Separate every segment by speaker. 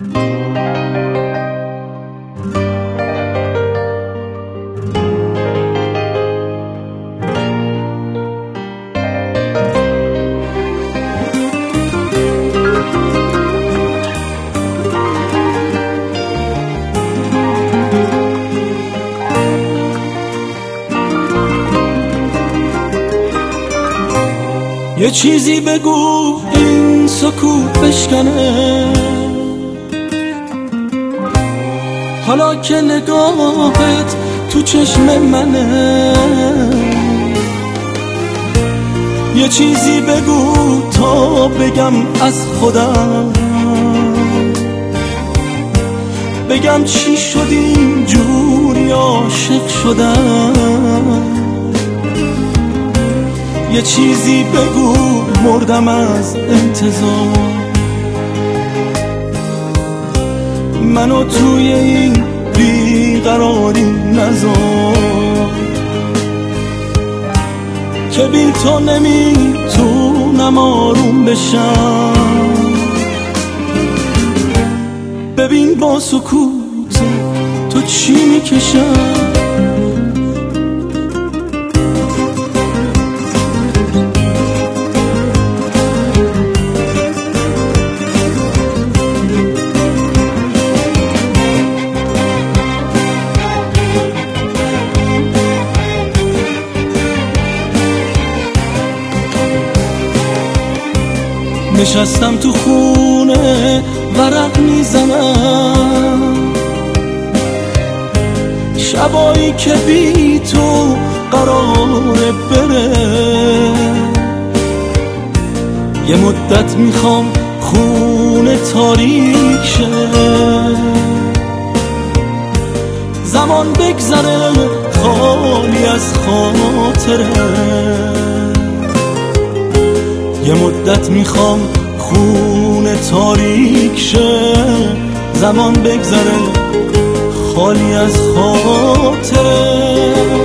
Speaker 1: یه چیزی بگو این سکوت بشکنه، حالا که نگاهت تو چشم منه. یه چیزی بگو تا بگم از خودم، بگم چی شد اینجوری عاشق شدم. یه چیزی بگو مردم از انتظار، منو توی این بیقراری نذار، که بی تو نمیتونم آروم بشم. ببین با سکوت تو چی میکشم. نشستم تو خونه ورق میزنم، شبایی که بی تو قراره بره. یه مدت میخوام خونه تاریک شه، زمان بگذره خالی از خاطره. یه مدت میخوام خونه تاریک شه، زمان بگذره خالی از خاطره.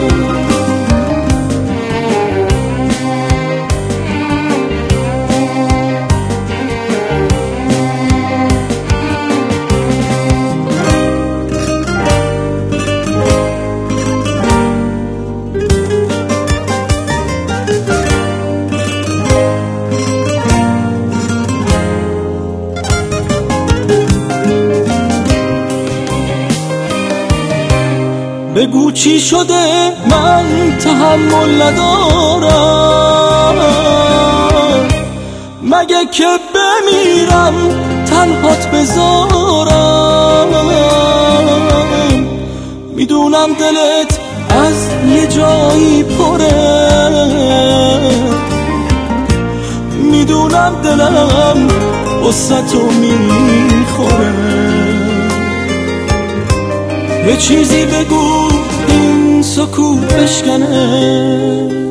Speaker 1: بگو چی شده من تحمل ندارم، مگه که بمیرم تنهات بذارم. میدونم دلت از یه جایی پره، میدونم دلم وسطو میخوره. یه چیزی بگو این سکوت بشکنه،